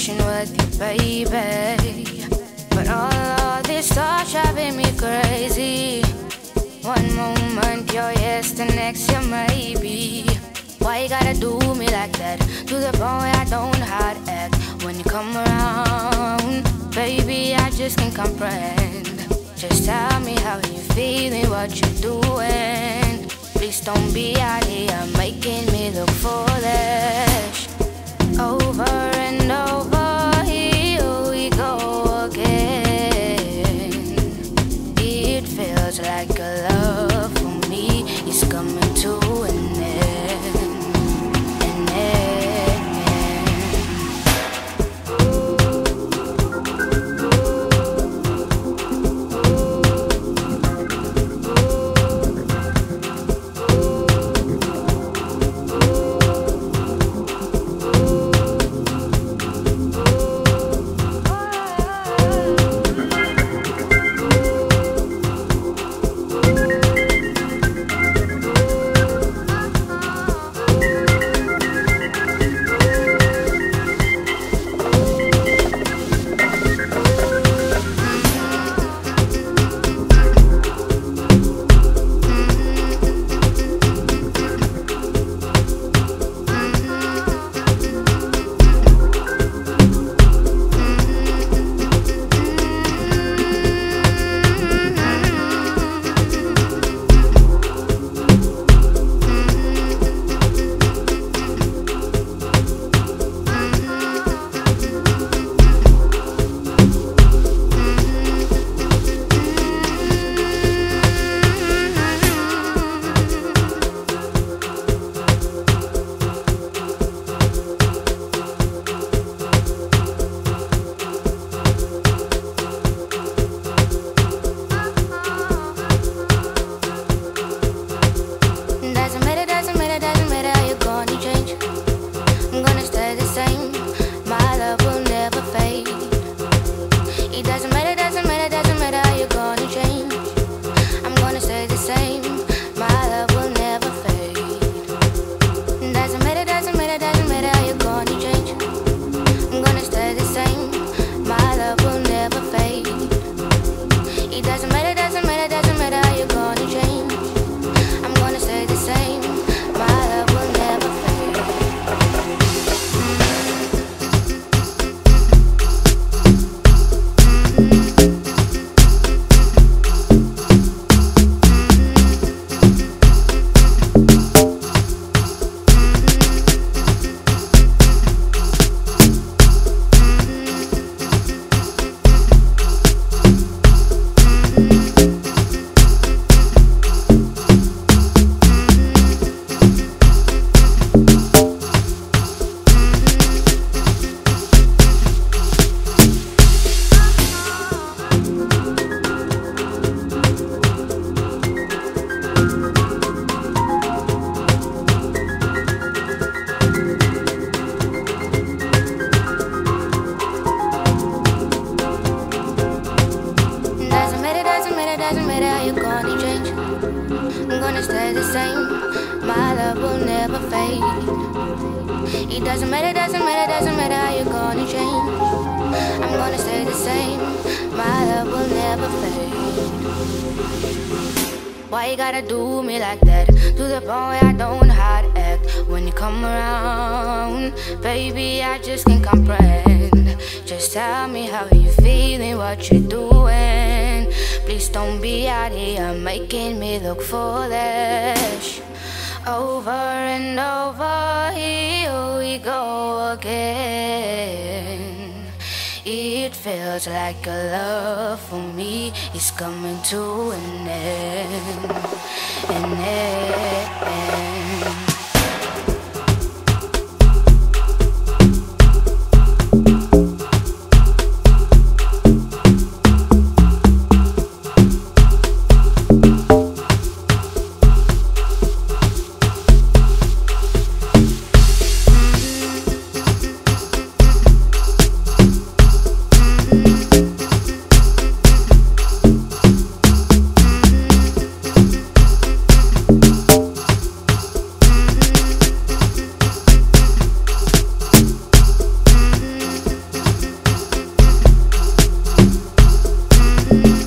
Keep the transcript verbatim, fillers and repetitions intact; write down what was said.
wishing with you, baby. But all of this thoughts driving me crazy. One moment you're yes, the next you're maybe. Why you gotta do me like that? To the point where I don't know how to act when you come around. Baby, I just can't comprehend. Just tell me how you feeling, what you doing. Please don't be out here making me look foolish. Over and over, here we go again. It feels like a love for me is coming to an end. An end. Why you gotta do me like that? To the point where I don't know how to act when you come around. Baby, I just can't comprehend. Just tell me how you feeling, what you doing. Please don't be out here making me look foolish. Over and over, here we go again. It feels like a love for me is coming to an end. An end. Mm.